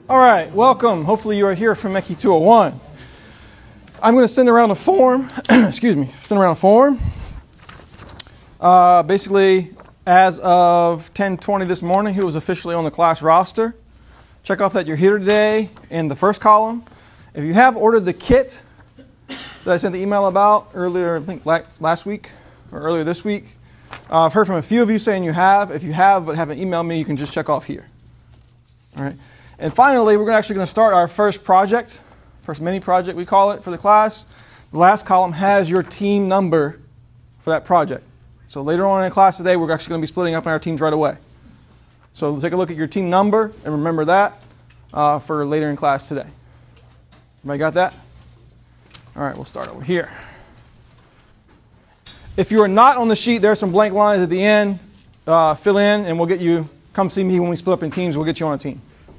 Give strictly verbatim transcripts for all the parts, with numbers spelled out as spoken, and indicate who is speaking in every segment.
Speaker 1: All right, welcome. Hopefully you are here from Mechie two oh one. I'm going to send around a form, excuse me, send around a form. Uh, basically, as of ten twenty this morning, who was officially on the class roster. Check off that you're here today in the first column. If you have ordered the kit that I sent the email about earlier, I think last week or earlier this week, uh, I've heard from a few of you saying you have. If you have but haven't emailed me, you can just check off here. All right. And finally, we're actually going to start our first project, first mini project we call it for the class. The last column has your team number for that project. So later on in class today, we're actually going to be splitting up in our teams right away. So take a look at your team number and remember that uh, for later in class today. Everybody got that? All right, we'll start over here. If you are not on the sheet, there are some blank lines at the end. Uh, fill in, and we'll get you, come see me when we split up in teams. We'll get you on a team.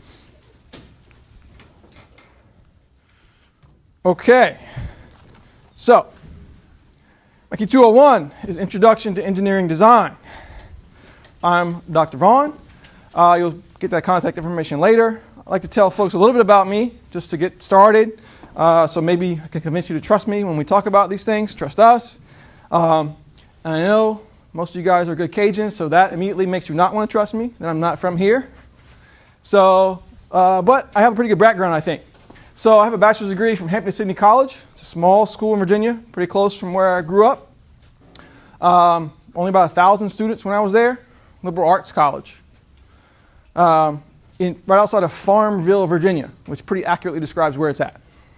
Speaker 1: Okay. So, Mechie two oh one is Introduction to Engineering Design. I'm Doctor Vaughn. Uh, you'll get that contact information later. I'd like to tell folks a little bit about me just to get started. Uh, so maybe I can convince you to trust me when we talk about these things. Trust us. Um, and I know most of you guys are good Cajuns, so that immediately makes you not want to trust me, that I'm not from here. So, uh, but I have a pretty good background, I think. So I have a bachelor's degree from Hampton-Sydney College. It's a small school in Virginia, pretty close from where I grew up. Um, only about a thousand students when I was there. Liberal arts college. Um, in, right outside of Farmville, Virginia, which pretty accurately describes where it's at.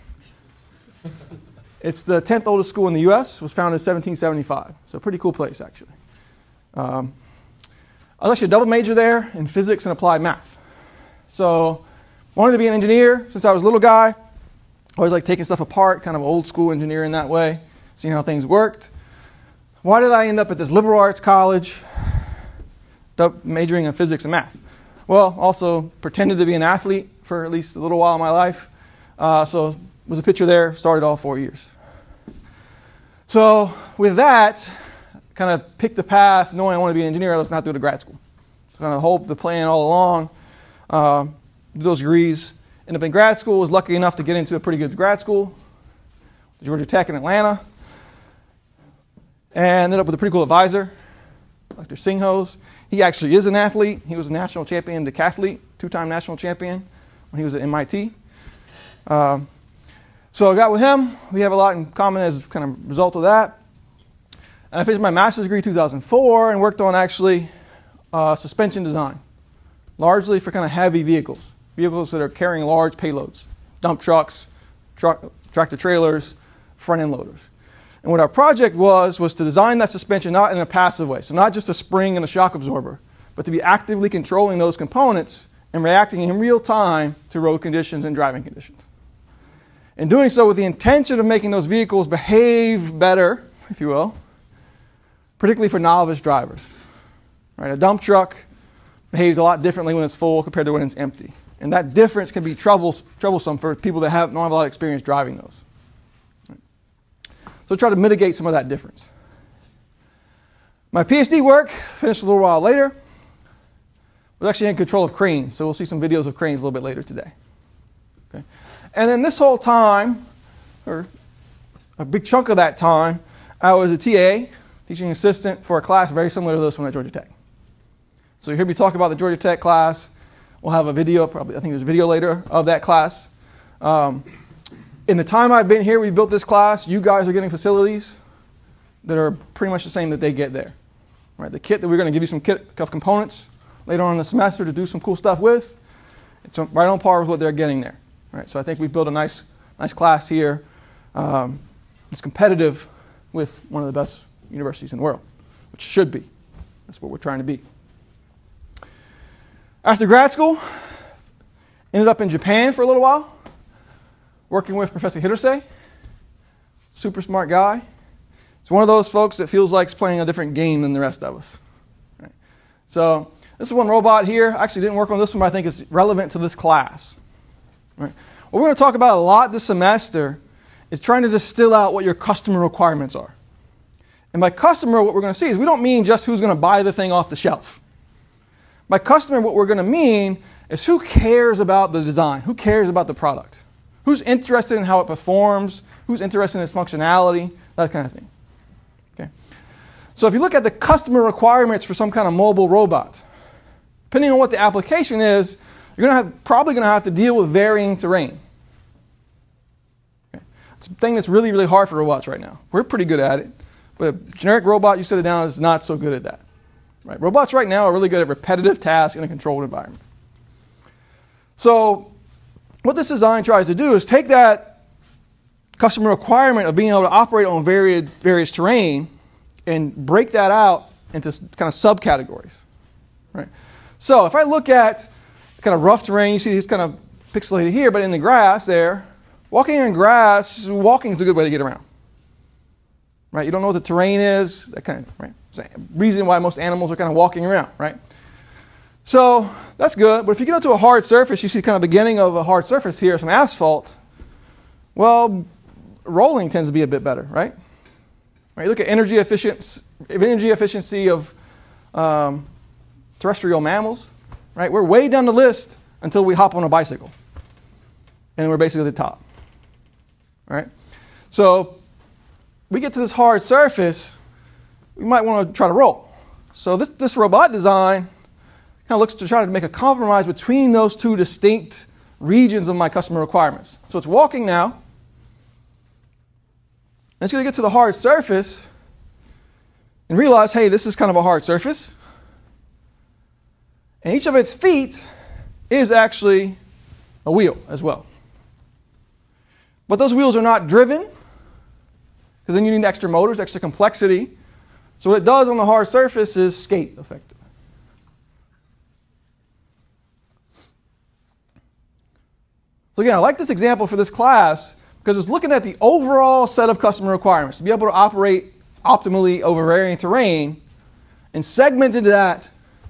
Speaker 1: It's the tenth oldest school in the U S. It was founded in seventeen seventy-five. So a pretty cool place, actually. Um, I was actually a double major there in physics and applied math. So wanted to be an engineer since I was a little guy. Always like taking stuff apart, kind of old school engineer in that way, seeing how things worked. Why did I end up at this liberal arts college majoring in physics and math? Well, also pretended to be an athlete for at least a little while in my life. Uh, so was a pitcher there, started all four years. So with that, kind of picked the path, knowing I want to be an engineer, let's not do it to grad school. So kind of hope the plan all along, uh, do those degrees. Ended up in grad school, was lucky enough to get into a pretty good grad school, Georgia Tech in Atlanta. And ended up with a pretty cool advisor, Doctor Singhos. He actually is an athlete. He was a national champion decathlete, two-time national champion when he was at M I T. Um, so I got with him. We have a lot in common as kind of result of that. And I finished my master's degree in two thousand four and worked on actually uh, suspension design, largely for kind of heavy vehicles, vehicles that are carrying large payloads, dump trucks, truck, tractor trailers, front-end loaders. And what our project was, was to design that suspension not in a passive way, so not just a spring and a shock absorber, but to be actively controlling those components and reacting in real time to road conditions and driving conditions. And doing so with the intention of making those vehicles behave better, if you will, particularly for novice drivers. Right? A dump truck behaves a lot differently when it's full compared to when it's empty. And that difference can be troubles, troublesome for people that have, don't have a lot of experience driving those. So try to mitigate some of that difference. My PhD work, finished a little while later, was actually in control of cranes. So we'll see some videos of cranes a little bit later today. Okay. And then this whole time, or a big chunk of that time, I was a T A, teaching assistant for a class very similar to this one at Georgia Tech. So you hear me talk about the Georgia Tech class. We'll have a video, probably I think there's a video later of that class. Um, In the time I've been here, we built this class. You guys are getting facilities that are pretty much the same that they get there. Right? The kit that we're going to give you some kit of components later on in the semester to do some cool stuff with, it's right on par with what they're getting there. Right? So I think we've built a nice, nice class here. Um, it's competitive with one of the best universities in the world, which should be. That's what we're trying to be. After grad school, ended up in Japan for a little while, working with Professor Hirose, super smart guy. It's one of those folks that feels like he's playing a different game than the rest of us. Right? So this is one robot here. I actually didn't work on this one, but I think it's relevant to this class. Right? What we're going to talk about a lot this semester is trying to distill out what your customer requirements are. And by customer, what we're going to see is we don't mean just who's going to buy the thing off the shelf. By customer, what we're going to mean is who cares about the design? Who cares about the product? Who's interested in how it performs? Who's interested in its functionality? That kind of thing. Okay. So if you look at the customer requirements for some kind of mobile robot, depending on what the application is, you're going to have, probably going to have to deal with varying terrain. Okay. It's a thing that's really, really hard for robots right now. We're pretty good at it, but a generic robot, you set it down, is not so good at that. Right? Robots right now are really good at repetitive tasks in a controlled environment. So what this design tries to do is take that customer requirement of being able to operate on various, various terrain and break that out into kind of subcategories. Right? So if I look at kind of rough terrain, you see these kind of pixelated here, but in the grass there, walking in grass, walking is a good way to get around. Right? You don't know what the terrain is, that kind of, right? Reason why most animals are kind of walking around, right? So that's good, but if you get onto a hard surface, you see kind of the beginning of a hard surface here, some asphalt, well, rolling tends to be a bit better, right? Right, you look at energy efficiency, energy efficiency of um, terrestrial mammals, right? We're way down the list until we hop on a bicycle, and we're basically at the top, right? So we get to this hard surface, we might want to try to roll. So this, this robot design kind of looks to try to make a compromise between those two distinct regions of my customer requirements. So it's walking now, and it's going to get to the hard surface and realize, hey, this is kind of a hard surface. And each of its feet is actually a wheel as well. But those wheels are not driven, because then you need extra motors, extra complexity. So what it does on the hard surface is skate, effectively. So again, I like this example for this class because it's looking at the overall set of customer requirements to be able to operate optimally over varying terrain and segmented that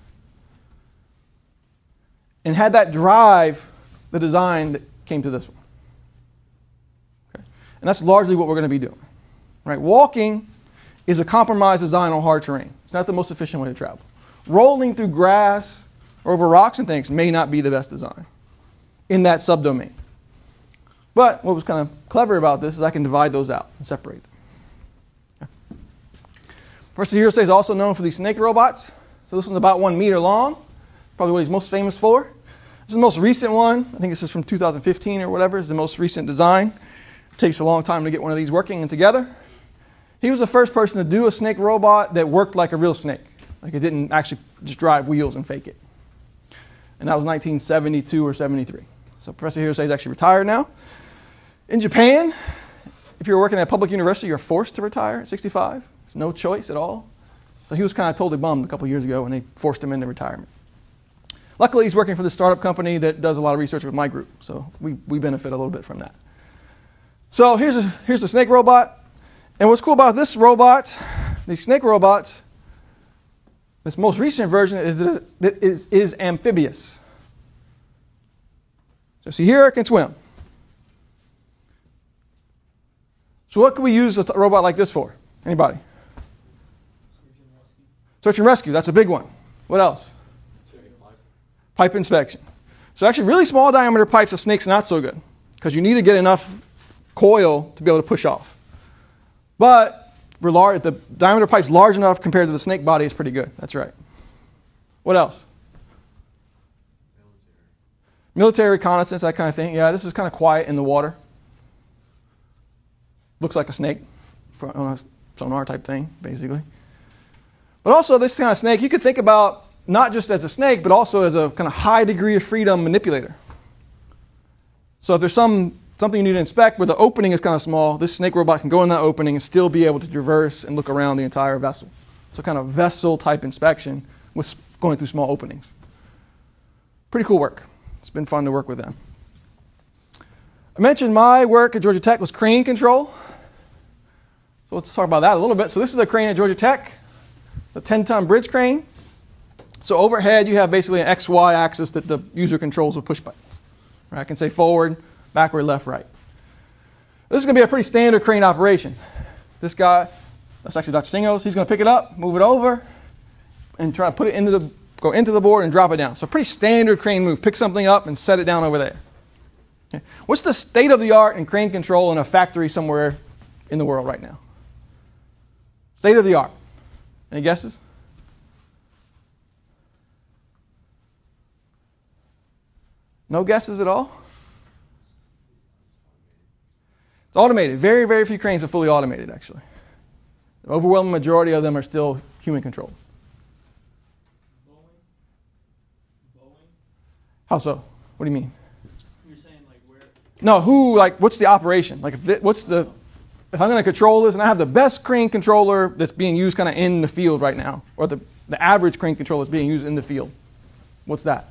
Speaker 1: and had that drive the design that came to this one. Okay. And that's largely what we're going to be doing. Right? Walking is a compromised design on hard terrain. It's not the most efficient way to travel. Rolling through grass or over rocks and things may not be the best design in that subdomain. But what was kind of clever about this is I can divide those out and separate them. Okay. Professor Hirose is also known for these snake robots. So this one's about one meter long, probably what he's most famous for. This is the most recent one. I think this is from two thousand fifteen or whatever. It's the most recent design. It takes a long time to get one of these working and together. He was the first person to do a snake robot that worked like a real snake. Like it didn't actually just drive wheels and fake it. And that was nineteen seventy-two or seventy-three. So Professor Hirose is actually retired now. In Japan, if you're working at a public university, you're forced to retire at sixty-five. It's no choice at all. So he was kind of totally bummed a couple years ago when they forced him into retirement. Luckily, he's working for this startup company that does a lot of research with my group. So we, we benefit a little bit from that. So here's a, here's a snake robot. And what's cool about this robot, these snake robots, this most recent version is, is, is amphibious. So see here, it can swim. So what could we use a robot like this for? Anybody?
Speaker 2: Search and rescue.
Speaker 1: Search and rescue, that's a big one. What else? Pipe inspection. So actually really small diameter pipes, a snake's not so good because you need to get enough coil to be able to push off. But for large, the diameter pipe's large enough compared to the snake body is pretty good. That's right. What else? Military. Military reconnaissance, that kind of thing. Yeah, this is kind of quiet in the water. Looks like a snake on a sonar type thing, basically. But also this kind of snake, you could think about not just as a snake, but also as a kind of high degree of freedom manipulator. So if there's some something you need to inspect where the opening is kind of small, this snake robot can go in that opening and still be able to traverse and look around the entire vessel. So kind of vessel type inspection with going through small openings. Pretty cool work. It's been fun to work with them. I mentioned my work at Georgia Tech was crane control. So let's talk about that a little bit. So this is a crane at Georgia Tech, a ten-ton bridge crane. So overhead, you have basically an X Y axis that the user controls with push buttons. Right? I can say forward, backward, left, right. This is going to be a pretty standard crane operation. This guy, that's actually Doctor Singos, he's going to pick it up, move it over, and try to put it into the go into the board and drop it down. So pretty standard crane move. Pick something up and set it down over there. Okay. What's the state of the art in crane control in a factory somewhere in the world right now? State of the art. Any guesses? No guesses at all? It's automated. Very, very few cranes are fully automated, actually. The overwhelming majority of them are still human controlled.
Speaker 2: Boeing? Boeing?
Speaker 1: How so? What do you mean?
Speaker 2: You're saying like where?
Speaker 1: No, who, like, what's the operation? Like, if th- what's the, if I'm going to control this and I have the best crane controller that's being used kind of in the field right now, or the, the average crane controller that's being used in the field, what's that?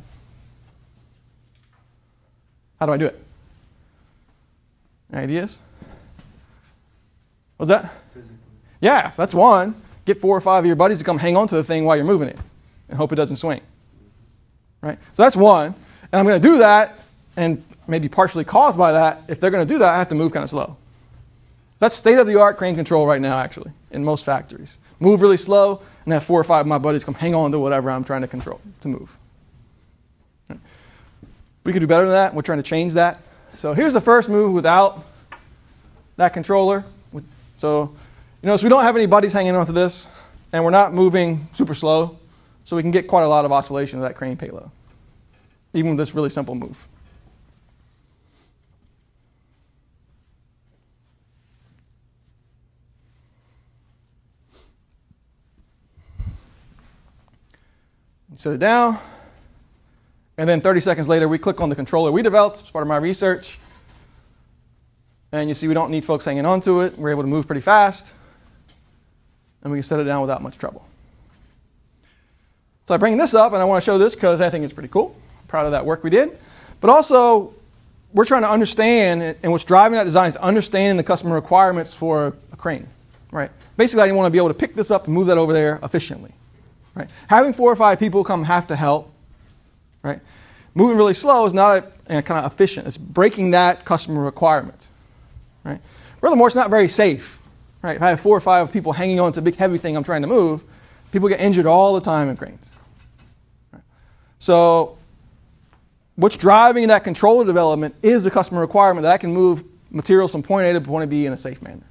Speaker 1: How do I do it? Any ideas? What's that?
Speaker 3: Physically.
Speaker 1: Yeah, that's one. Get four or five of your buddies to come hang on to the thing while you're moving it and hope it doesn't swing. Right? So that's one. And I'm going to do that, and maybe partially caused by that, if they're going to do that, I have to move kind of slow. That's state-of-the-art crane control right now, actually, in most factories. Move really slow, and have four or five of my buddies come hang on to whatever I'm trying to control, to move. Right? We could do better than that. We're trying to change that. So here's the first move without that controller. So you notice we don't have any buddies hanging onto this, and we're not moving super slow, so we can get quite a lot of oscillation of that crane payload, even with this really simple move. You set it down, and then thirty seconds later, we click on the controller we developed as part of my research. And you see we don't need folks hanging on to it. We're able to move pretty fast. And we can set it down without much trouble. So I bring this up, and I want to show this because I think it's pretty cool. I'm proud of that work we did. But also, we're trying to understand, and what's driving that design is understanding the customer requirements for a crane. Right? Basically, I want to be able to pick this up and move that over there efficiently. Right? Having four or five people come have to help. Right? Moving really slow is not a, a kind of efficient. It's breaking that customer requirement. Right? Furthermore, it's not very safe. Right? If I have four or five people hanging on to a big heavy thing I'm trying to move, people get injured all the time in cranes. Right? So what's driving that controller development is the customer requirement that I can move materials from point A to point B in a safe manner.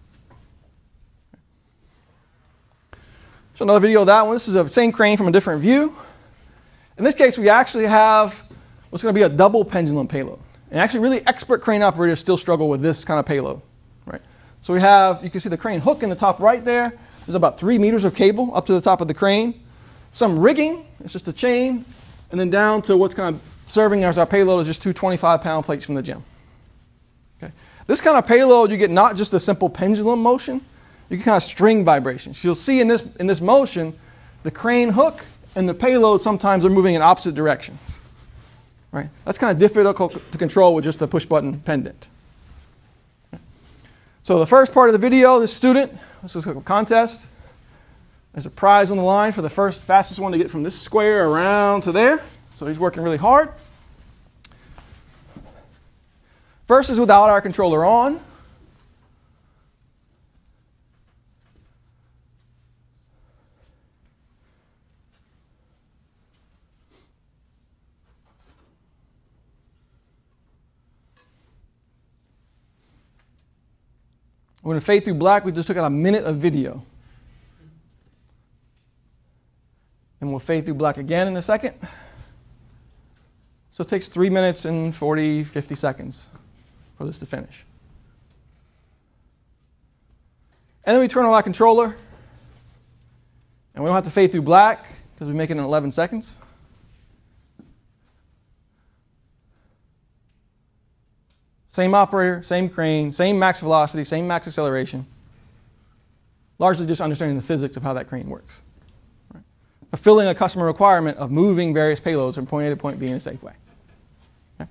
Speaker 1: So another video of that one. This is the same crane from a different view. In this case, we actually have what's going to be a double pendulum payload. And actually, really expert crane operators still struggle with this kind of payload. Right? So we have, you can see the crane hook in the top right there. There's about three meters of cable up to the top of the crane. Some rigging, it's just a chain. And then down to what's kind of serving as our payload is just two twenty-five pound plates from the gym. Okay? This kind of payload, you get not just a simple pendulum motion, you get kind of string vibrations. You'll see in this, in this motion, the crane hook and the payload sometimes are moving in opposite directions. Right? That's kind of difficult to control with just a push-button pendant. So the first part of the video, this student, this is a contest. There's a prize on the line for the first fastest one to get from this square around to there. So he's working really hard. First is without our controller on. We're going to fade through black. We just took out a minute of video. And we'll fade through black again in a second. So it takes three minutes and forty, fifty seconds for this to finish. And then we turn on our controller. And we don't have to fade through black because we make it in eleven seconds. Same operator, same crane, same max velocity, same max acceleration. Largely just understanding the physics of how that crane works. Right? Fulfilling a customer requirement of moving various payloads from point A to point B in a safe way. Okay?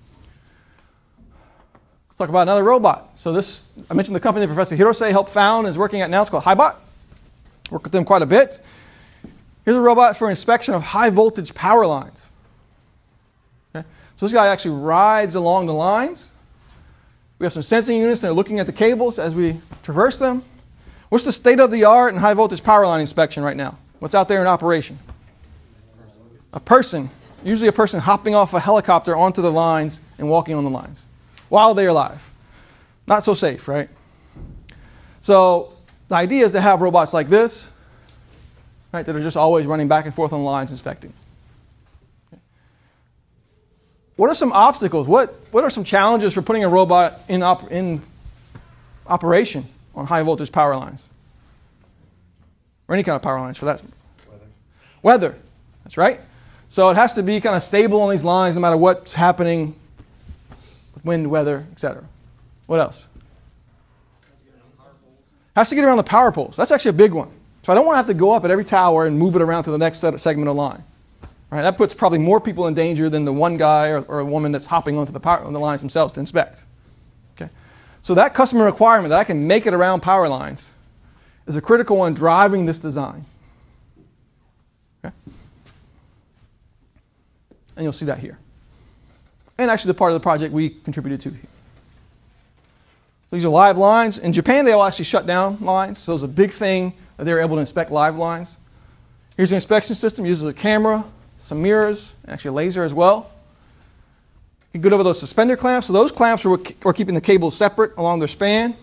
Speaker 1: Let's talk about another robot. So this, I mentioned the company that Professor Hirose helped found and is working at now. It's called Highbot. Work with them quite a bit. Here's a robot for inspection of high voltage power lines. Okay? So this guy actually rides along the lines. We have some sensing units that are looking at the cables as we traverse them. What's the state of the art in high voltage power line inspection right now? What's out there in operation? a person, usually a person hopping off a helicopter onto the lines and walking on the lines while they're alive. Not so safe, right? So the idea is to have robots like this, right, that are just always running back and forth on the lines inspecting. Okay. What are some obstacles? What, what are some challenges for putting a robot in, op- in operation on high voltage power lines? Or any kind of power lines for that.
Speaker 3: Weather.
Speaker 1: Weather. That's right. So it has to be kind of stable on these lines no matter what's happening with wind, weather, et cetera. What else? Has to get around the power poles. That's actually a big one. So I don't want to have to go up at every tower and move it around to the next set of segment of line. Right? That puts probably more people in danger than the one guy or, or a woman that's hopping onto the, power, on the lines themselves to inspect. Okay? So that customer requirement that I can make it around power lines is a critical one driving this design. Okay? And you'll see that here. And actually the part of the project we contributed to here. These are live lines. In Japan, they all actually shut down lines. So it was a big thing that they were able to inspect live lines. Here's an inspection system. It uses a camera, some mirrors, and actually a laser as well. You can go over those suspender clamps. So those clamps are, are keeping the cables separate along their span.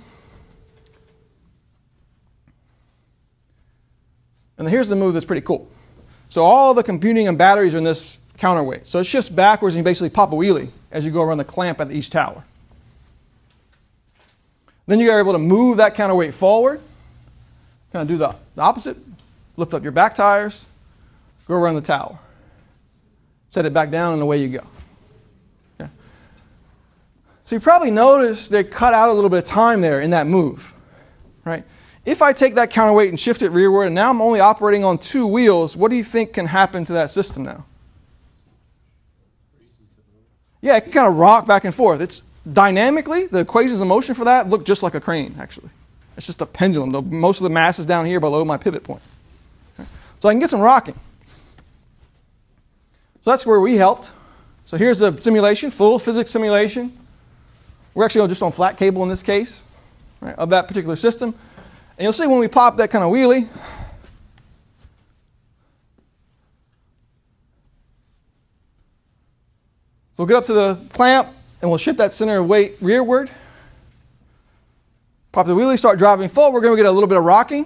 Speaker 1: And then here's the move that's pretty cool. So all the computing and batteries are in this counterweight. So it shifts backwards and you basically pop a wheelie as you go around the clamp at each tower. Then you are able to move that counterweight forward, kind of do the, the opposite, lift up your back tires, go around the tower, set it back down, and away you go. Okay. So you probably noticed they cut out a little bit of time there in that move. Right? If I take that counterweight and shift it rearward, and now I'm only operating on two wheels, what do you think can happen to that system now? Yeah, it can kind of rock back and forth. It's dynamically, the equations of motion for that look just like a crane, actually. It's just a pendulum. The, most of the mass is down here below my pivot point. Okay. So I can get some rocking. So that's where we helped. So here's a simulation, full physics simulation. We're actually just on flat cable in this case, right, of that particular system. And you'll see when we pop that kind of wheelie, so we'll get up to the clamp, and we'll shift that center of weight rearward. Pop the wheelie, start driving forward. We're going to get a little bit of rocking.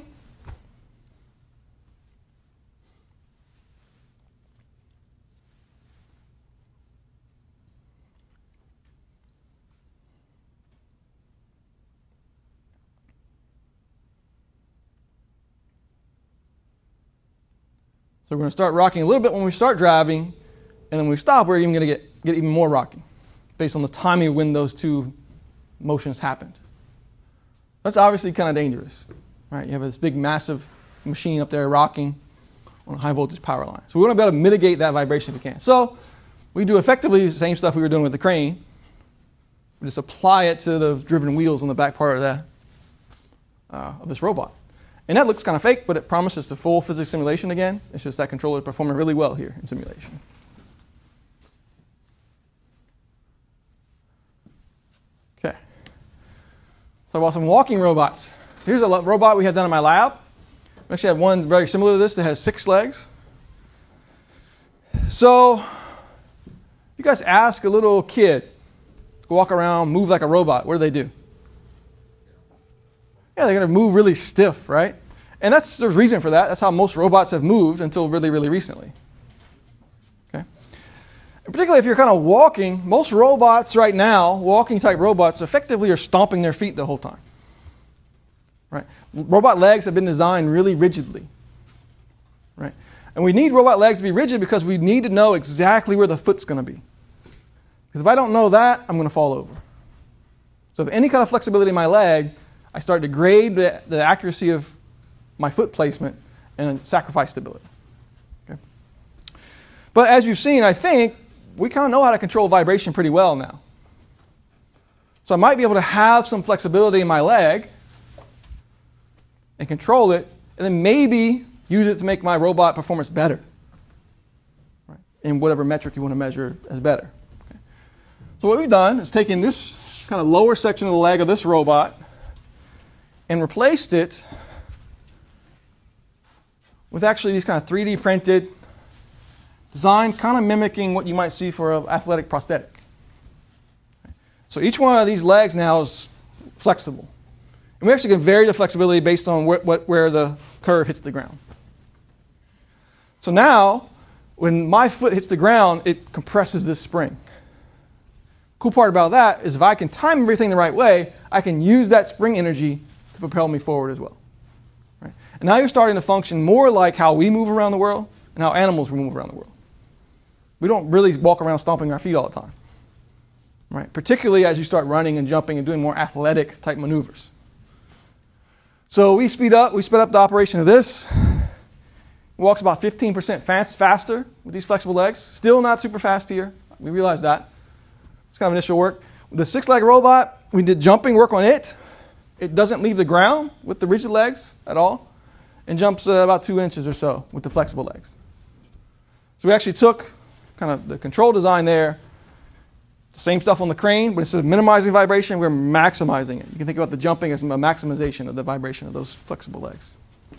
Speaker 1: So we're going to start rocking a little bit when we start driving, and then when we stop, we're even going to get, get even more rocking based on the timing of when those two motions happened. That's obviously kind of dangerous. Right? You have this big, massive machine up there rocking on a high voltage power line. So we want to be able to mitigate that vibration if we can. So we do effectively the same stuff we were doing with the crane. We just apply it to the driven wheels on the back part of, that, uh, of this robot. And that looks kind of fake, but it promises the full physics simulation again. It's just that controller is performing really well here in simulation. Okay. So about some walking robots. So here's a robot we have done in my lab. We actually have one very similar to this that has six legs. So you guys ask a little kid to walk around, move like a robot. What do they do? Yeah, they're going to move really stiff, right? And that's there's reason for that. That's how most robots have moved until really, really recently. Okay. And particularly if you're kind of walking, most robots right now, walking type robots, effectively are stomping their feet the whole time. Right? Robot legs have been designed really rigidly. Right? And we need robot legs to be rigid because we need to know exactly where the foot's going to be. Because if I don't know that, I'm going to fall over. So if any kind of flexibility in my leg, I start to degrade the, the accuracy of my foot placement and sacrifice stability. Okay? But as you've seen, I think we kind of know how to control vibration pretty well now. So I might be able to have some flexibility in my leg and control it, and then maybe use it to make my robot performance better. Right? In whatever metric you want to measure as better. Okay? So what we've done is taken this kind of lower section of the leg of this robot and replaced it with actually these kind of three D printed designed kind of mimicking what you might see for an athletic prosthetic. So each one of these legs now is flexible. And we actually can vary the flexibility based on wh- what, where the curve hits the ground. So now, when my foot hits the ground, it compresses this spring. Cool part about that is if I can time everything the right way, I can use that spring energy to propel me forward as well. Right? And now you're starting to function more like how we move around the world and how animals move around the world. We don't really walk around stomping our feet all the time. Right? Particularly as you start running and jumping and doing more athletic type maneuvers. So we speed up, we sped up the operation of this. It walks about fifteen percent fast, faster with these flexible legs. Still not super fast here. We realize that. It's kind of initial work. With the six-leg robot, we did jumping work on it. It doesn't leave the ground with the rigid legs at all. And jumps uh, about two inches or so with the flexible legs. So we actually took kind of the control design there. Same stuff on the crane, but instead of minimizing vibration, we're maximizing it. You can think about the jumping as a maximization of the vibration of those flexible legs.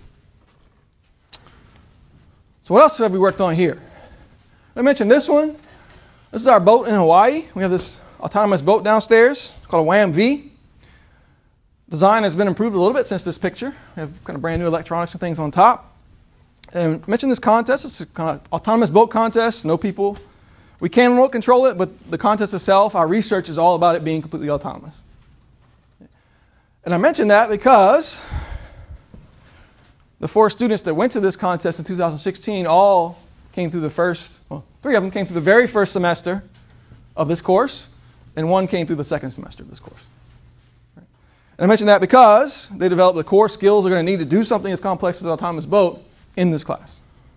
Speaker 1: So what else have we worked on here? I mentioned this one. This is our boat in Hawaii. We have this autonomous boat downstairs called a WAM V. Design has been improved a little bit since this picture. We have kind of brand new electronics and things on top. And I mentioned this contest. It's a kind of autonomous boat contest. No people. We can remote control it, but the contest itself, our research is all about it being completely autonomous. And I mention that because the four students that went to this contest in two thousand sixteen all came through the first, well, three of them came through the very first semester of this course, and one came through the second semester of this course. And I mention that because they developed the core skills they're going to need to do something as complex as an autonomous boat in this class.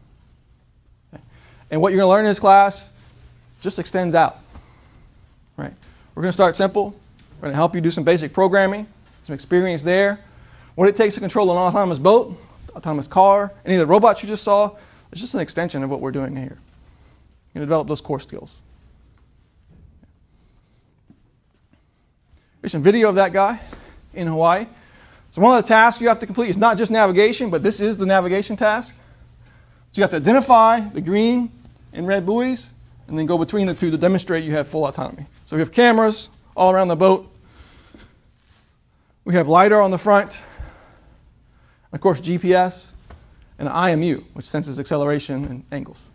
Speaker 1: And what you're going to learn in this class just extends out. Right? We're going to start simple. We're going to help you do some basic programming, some experience there. What it takes to control an autonomous boat, autonomous car, any of the robots you just saw, it's just an extension of what we're doing here. You're going to develop those core skills. Here's some video of that guy in Hawaii. So one of the tasks you have to complete is not just navigation, but this is the navigation task. So you have to identify the green and red buoys, and then go between the two to demonstrate you have full autonomy. So we have cameras all around the boat. We have LiDAR on the front. Of course, G P S and an I M U, which senses acceleration and angles.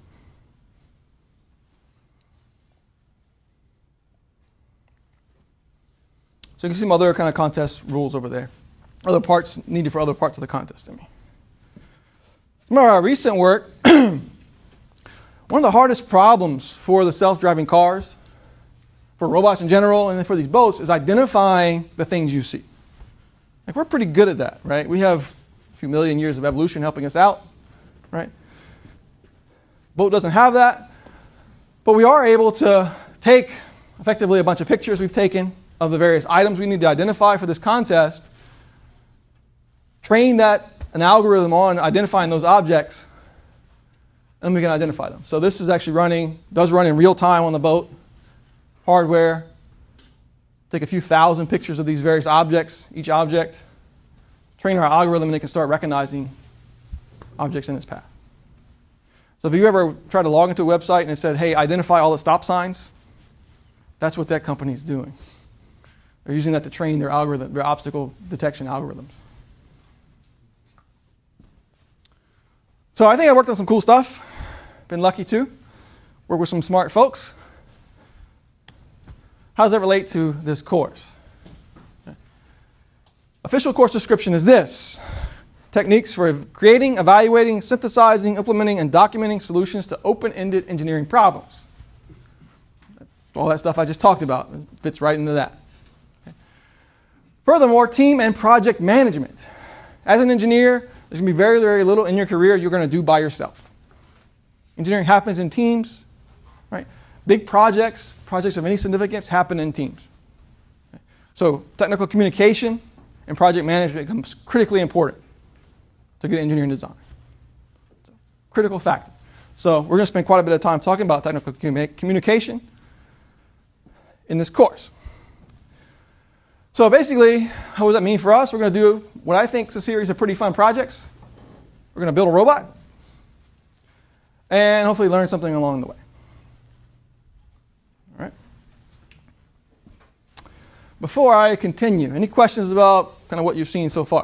Speaker 1: So you can see some other kind of contest rules over there. Other parts needed for other parts of the contest. I mean. Some of our recent work, one of the hardest problems for the self-driving cars, for robots in general, and then for these boats, is identifying the things you see. Like, we're pretty good at that, right? We have a few million years of evolution helping us out, right? Boat doesn't have that, but we are able to take effectively a bunch of pictures we've taken of the various items we need to identify for this contest, train that an algorithm on identifying those objects, and we can identify them. So this is actually running, does run in real time on the boat, hardware. Take a few thousand pictures of these various objects, each object, train our algorithm, and it can start recognizing objects in its path. So if you ever tried to log into a website and it said, hey, identify all the stop signs, that's what that company is doing. They're using that to train their algorithm, their obstacle detection algorithms. So I think I worked on some cool stuff. Been lucky to work with some smart folks. How does that relate to this course? Okay. Official course description is this. Techniques for creating, evaluating, synthesizing, implementing, and documenting solutions to open-ended engineering problems. All that stuff I just talked about fits right into that. Okay. Furthermore, team and project management. As an engineer, there's going to be very, very little in your career you're going to do by yourself. Engineering happens in teams, right? Big projects, projects of any significance happen in teams. Okay. So technical communication and project management becomes critically important to good engineering design. It's a critical factor. So we're going to spend quite a bit of time talking about technical communication in this course. So basically, what does that mean for us? We're going to do what I think is a series of pretty fun projects. We're going to build a robot. and hopefully learn something along the way. All right. Before I continue, any questions about kind of what you've seen so far?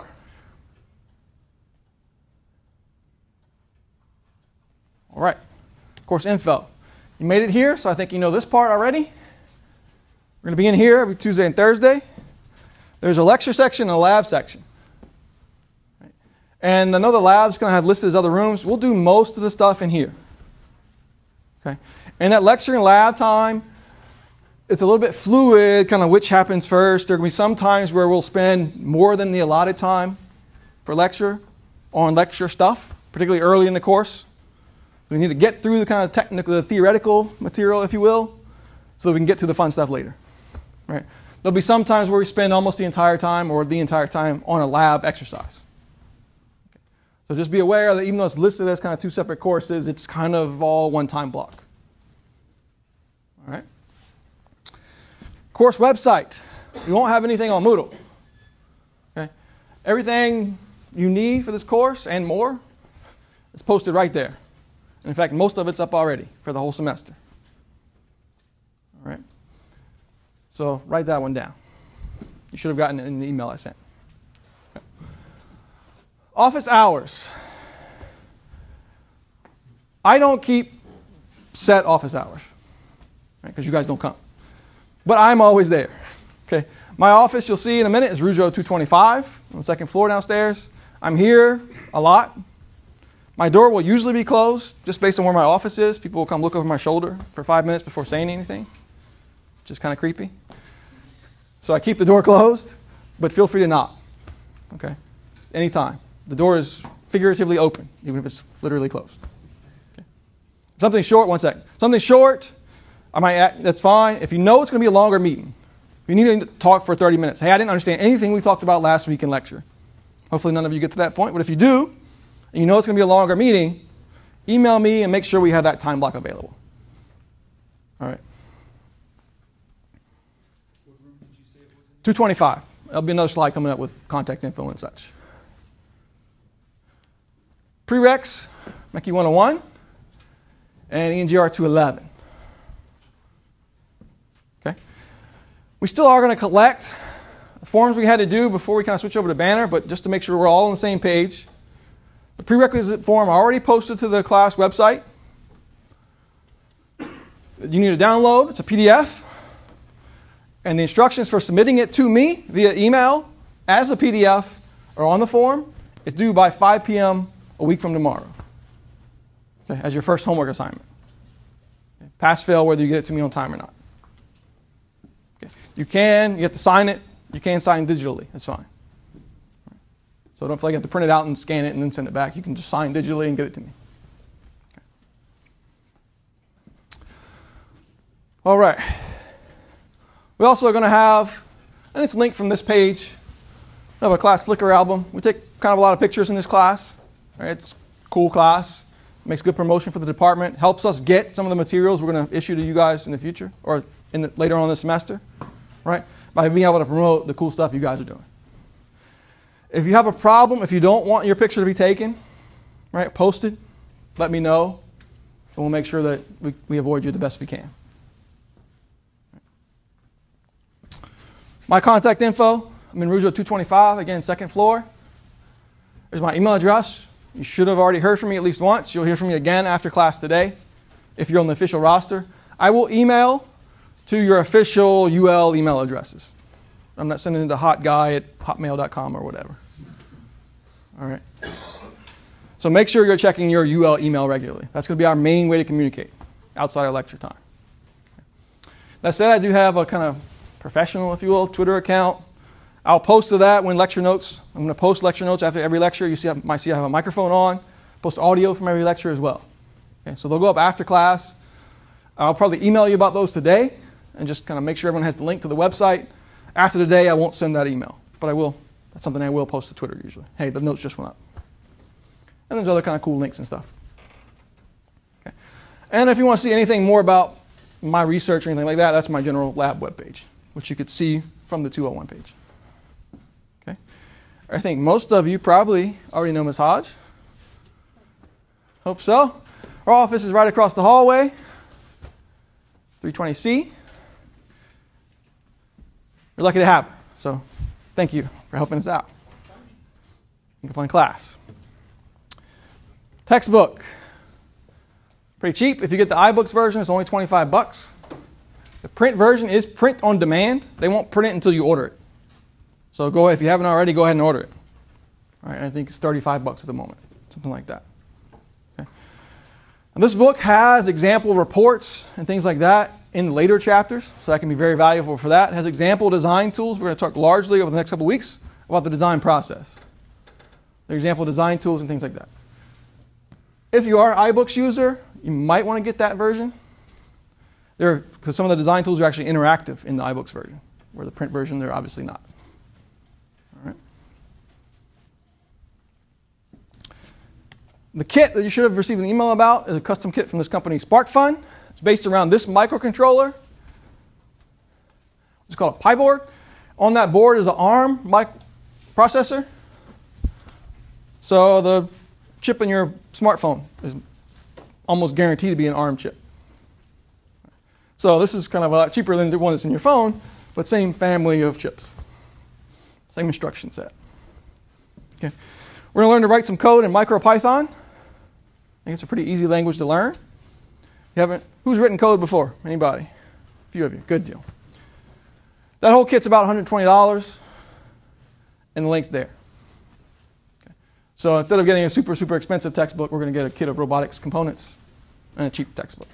Speaker 1: All right. Course info. You made it here, so I think you know this part already. We're going to be in here every Tuesday and Thursday. There's a lecture section and a lab section. Right. And I know the lab's going to have listed as other rooms. We'll do most of the stuff in here. Okay. And that lecture and lab time, it's a little bit fluid, kind of which happens first. There will be some times where we'll spend more than the allotted time for lecture on lecture stuff, particularly early in the course. We need to get through the kind of technical, the theoretical material, if you will, so that we can get to the fun stuff later. Right? There'll be some times where we spend almost the entire time or the entire time on a lab exercise. Okay. So just be aware that even though it's listed as kind of two separate courses, it's kind of all one time block. All right. Course website. We won't have anything on Moodle. Okay. Everything you need for this course and more is posted right there. In fact, most of it's up already for the whole semester. All right. So write that one down. You should have gotten it in the email I sent. Okay. Office hours. I don't keep set office hours, right, because you guys don't come. But I'm always there. Okay. My office, you'll see in a minute, is Rougeau two twenty-five on the second floor downstairs. I'm here a lot. My door will usually be closed, just based on where my office is. People will come look over my shoulder for five minutes before saying anything, which is kind of creepy. So I keep the door closed, but feel free to knock, okay? Anytime. The door is figuratively open, even if it's literally closed. Okay. Something short, one second. Something short, I might act, that's fine. If you know it's going to be a longer meeting, if you need to talk for thirty minutes, hey, I didn't understand anything we talked about last week in lecture. Hopefully none of you get to that point, but if you do, and you know it's going to be a longer meeting, email me and make sure we have that time block available. All right.
Speaker 2: What room did you say it was in?
Speaker 1: two twenty-five. There'll be another slide coming up with contact info and such. Prereqs, M E C I one oh one, and E N G R two eleven. Okay. We still are going to collect the forms we had to do before we kind of switch over to Banner, but just to make sure we're all on the same page. The prerequisite form already posted to the class website. You need to download. It's a P D F. And the instructions for submitting it to me via email as a P D F are on the form. It's due by five p.m. a week from tomorrow, okay, as your first homework assignment. Okay. Pass, fail, whether you get it to me on time or not. Okay. You can, you have to sign it. You can sign digitally. That's fine. So don't feel like you have to print it out and scan it and then send it back. You can just sign digitally and get it to me. Okay. All right. We're also going to have, and it's linked from this page, we have a class Flickr album. We take kind of a lot of pictures in this class. Right? It's a cool class. Makes good promotion for the department. Helps us get some of the materials we're going to issue to you guys in the future or in the, later on in the semester. Right? By being able to promote the cool stuff you guys are doing. If you have a problem, if you don't want your picture to be taken, right, posted, let me know, and we'll make sure that we, we avoid you the best we can. My contact info, I'm in Rougeau two twenty-five, again, second floor. There's my email address. You should have already heard from me at least once. You'll hear from me again after class today, if you're on the official roster. I will email to your official U L email addresses. I'm not sending it to hotguy at hotmail dot com or whatever. All right. So make sure you're checking your U L email regularly. That's going to be our main way to communicate outside of lecture time. That said, I do have a kind of professional, if you will, Twitter account. I'll post to that when lecture notes. I'm going to post lecture notes after every lecture. You see, I might see I have a microphone on. Post audio from every lecture as well. Okay, so they'll go up after class. I'll probably email you about those today and just kind of make sure everyone has the link to the website. After the day, I won't send that email, but I will. That's something I will post to Twitter usually. Hey, the notes just went up. And there's other kind of cool links and stuff. Okay. And if you want to see anything more about my research or anything like that, that's my general lab webpage, which you could see from the two oh one page. Okay. I think most of you probably already know Miz Hodge. Hope so. Our office is right across the hallway, three twenty C. You're lucky to have it. So thank you for helping us out. You can find class. Textbook. Pretty cheap. If you get the iBooks version, it's only twenty-five bucks. The print version is print on demand. They won't print it until you order it. So go ahead, if you haven't already, go ahead and order it. All right, I think it's thirty-five bucks at the moment, something like that. Okay. And this book has example reports and things like that in the later chapters, so that can be very valuable for that. It has example design tools. We're going to talk largely over the next couple of weeks about the design process. The example design tools and things like that. If you are an iBooks user, you might want to get that version. There, because some of the design tools are actually interactive in the iBooks version, where the print version they're obviously not. All right. The kit that you should have received an email about is a custom kit from this company, SparkFun. It's based around this microcontroller. It's called a Pi board. On that board is an ARM mic processor. So the chip in your smartphone is almost guaranteed to be an ARM chip. So this is kind of a lot cheaper than the one that's in your phone, but same family of chips. Same instruction set. Okay. We're going to learn to write some code in MicroPython. I think it's a pretty easy language to learn. You haven't, who's written code before? Anybody? A few of you. Good deal. That whole kit's about one hundred twenty dollars, and the link's there. Okay. So instead of getting a super, super expensive textbook, we're going to get a kit of robotics components and a cheap textbook.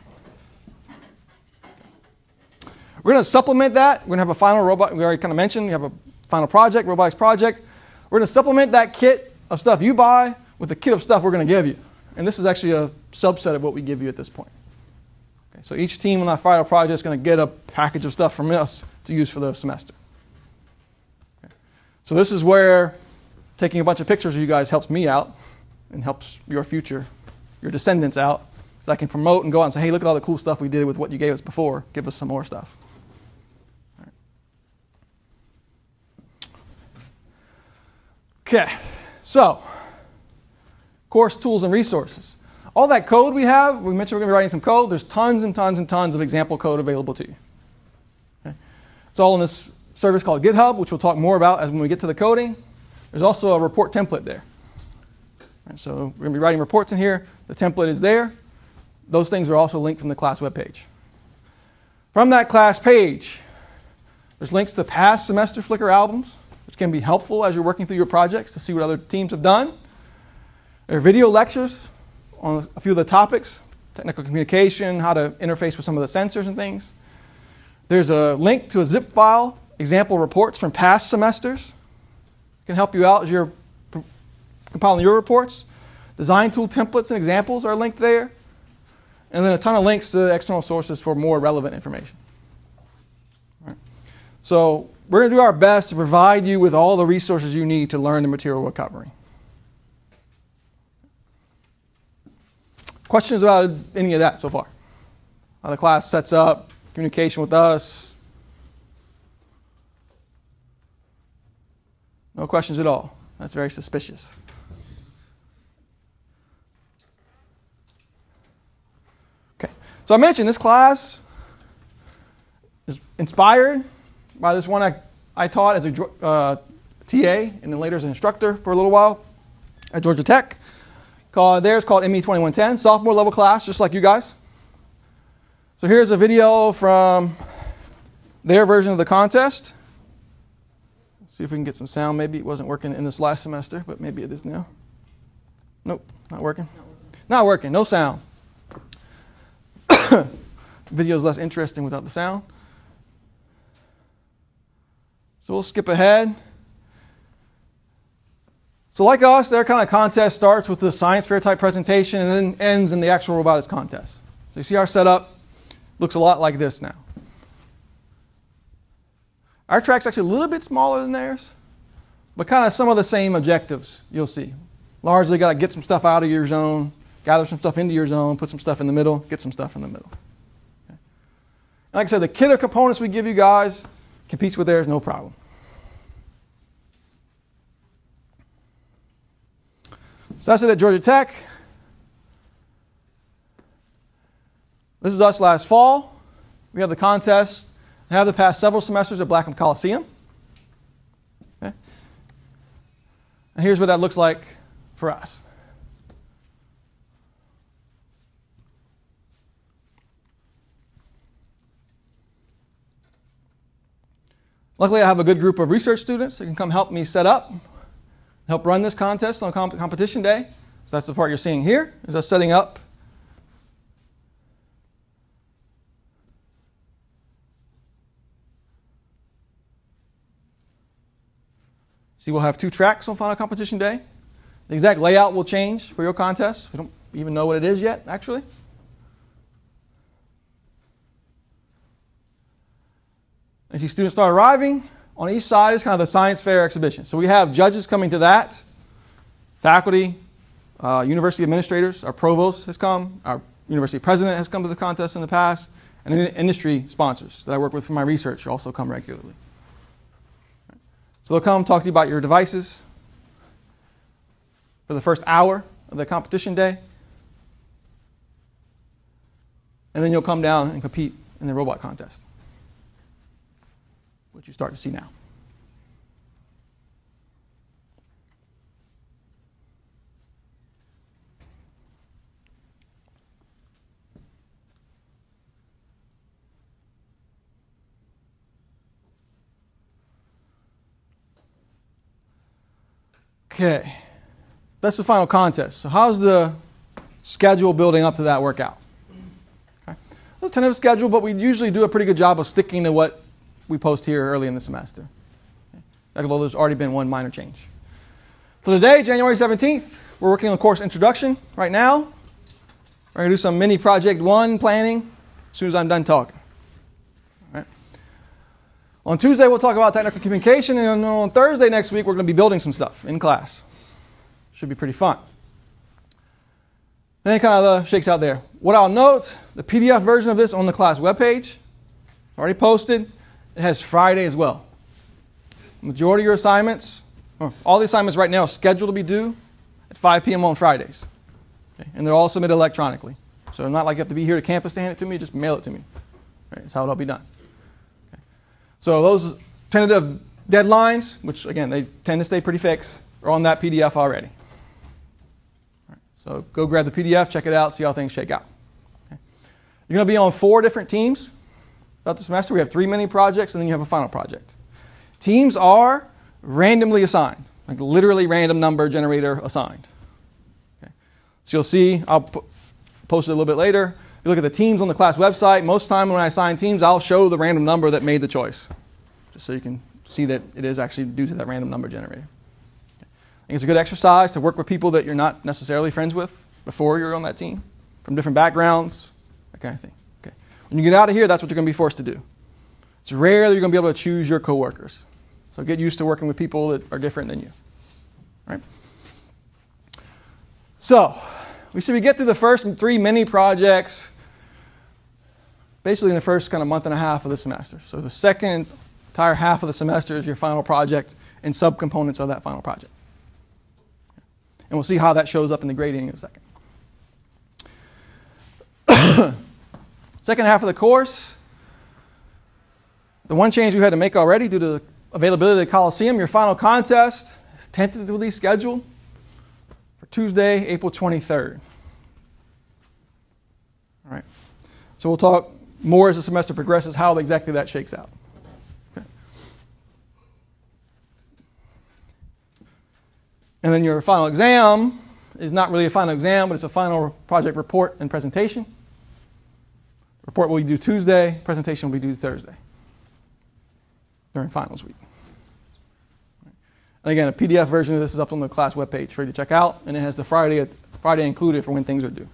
Speaker 1: We're going to supplement that. We're going to have a final robot. We already kind of mentioned we have a final project, robotics project. We're going to supplement that kit of stuff you buy with a kit of stuff we're going to give you. And this is actually a subset of what we give you at this point. Okay, so each team on that final project is going to get a package of stuff from us to use for the semester. Okay. So this is where taking a bunch of pictures of you guys helps me out and helps your future, your descendants out. So I can promote and go out and say, hey, look at all the cool stuff we did with what you gave us before. Give us some more stuff. Okay, so course tools and resources. All that code we have, we mentioned we're going to be writing some code. There's tons and tons and tons of example code available to you. Okay. It's all in this service called GitHub, which we'll talk more about as when we get to the coding. There's also a report template there. And so we're going to be writing reports in here. The template is there. Those things are also linked from the class webpage. From that class page, there's links to past semester Flickr albums, which can be helpful as you're working through your projects to see what other teams have done. There are video lectures on a few of the topics, technical communication, how to interface with some of the sensors and things. There's a link to a zip file, example reports from past semesters. It can help you out as you're compiling your reports. Design tool templates and examples are linked there. And then a ton of links to external sources for more relevant information. All right. So we're going to do our best to provide you with all the resources you need to learn the material we're covering. Questions about any of that so far? How the class sets up, communication with us? No questions at all. That's very suspicious. Okay, so I mentioned this class is inspired by this one I, I taught as a uh, T A and then later as an instructor for a little while at Georgia Tech. Called, theirs called M E twenty-one ten, sophomore level class, just like you guys. So here's a video from their version of the contest. See if we can get some sound. Maybe it wasn't working in this last semester, but maybe it is now. Nope, not working. Not working, no sound. Video is less interesting without the sound. So we'll skip ahead. So like us, their kind of contest starts with the science fair type presentation and then ends in the actual robotics contest. So you see our setup looks a lot like this now. Our track's actually a little bit smaller than theirs, but kind of some of the same objectives you'll see. Largely got to get some stuff out of your zone, gather some stuff into your zone, put some stuff in the middle, get some stuff in the middle. Okay. Like I said, the kit of components we give you guys competes with theirs, no problem. So that's it at Georgia Tech. This is us last fall. We have the contest. I have the past several semesters at Blackham Coliseum. Okay. And here's what that looks like for us. Luckily, I have a good group of research students that can come help me set up, help run this contest on comp- competition day. So that's the part you're seeing here, is us setting up. See, we'll have two tracks on final competition day. The exact layout will change for your contest. We don't even know what it is yet, actually. As you students start arriving, on each side is kind of the science fair exhibition. So we have judges coming to that, faculty, uh, university administrators, our provost has come, our university president has come to the contest in the past, and industry sponsors that I work with for my research also come regularly. So they'll come talk to you about your devices for the first hour of the competition day, and then you'll come down and compete in the robot contest, which you start to see now. Okay, that's the final contest. So how's the schedule building up to that workout? Okay. It's a tentative schedule, but we usually do a pretty good job of sticking to what we post here early in the semester. Okay. Although there's already been one minor change. So today, January seventeenth, we're working on the course introduction right now. We're going to do some mini project one planning as soon as I'm done talking. All right. On Tuesday, we'll talk about technical communication, and on Thursday next week, we're going to be building some stuff in class. Should be pretty fun. Then it kind of uh, shakes out there. What I'll note, the P D F version of this on the class webpage, already posted. It has Friday as well. Majority of your assignments, or all the assignments right now are scheduled to be due at five p.m. on Fridays. Okay? And they're all submitted electronically. So it's not like you have to be here to campus to hand it to me, just mail it to me. Right? That's how it'll be done. Okay? So those tentative deadlines, which again, they tend to stay pretty fixed, are on that P D F already. All right? So go grab the P D F, check it out, see how things shake out. Okay? You're going to be on four different teams throughout the semester. We have three mini projects, and then you have a final project. Teams are randomly assigned, like literally random number generator assigned. Okay. So you'll see, I'll p- post it a little bit later. If you look at the teams on the class website, most time when I assign teams, I'll show the random number that made the choice, just so you can see that it is actually due to that random number generator. Okay. I think it's a good exercise to work with people that you're not necessarily friends with before you're on that team, from different backgrounds, that kind of thing. Okay. When you get out of here, that's what you're going to be forced to do. It's rare that you're going to be able to choose your coworkers. So get used to working with people that are different than you. Right? So, we should we get through the first three mini projects basically in the first kind of month and a half of the semester. So the second entire half of the semester is your final project and subcomponents of that final project. And we'll see how that shows up in the grading in a second. Second half of the course, the one change we had to make already due to the availability of the Coliseum, your final contest is tentatively scheduled for Tuesday, April twenty-third. All right. So we'll talk more as the semester progresses how exactly that shakes out. Okay. And then your final exam is not really a final exam, but it's a final project report and presentation. Report will be due Tuesday, presentation will be due Thursday during finals week. And again, a P D F version of this is up on the class webpage for you to check out, and it has the Friday Friday included for when things are due.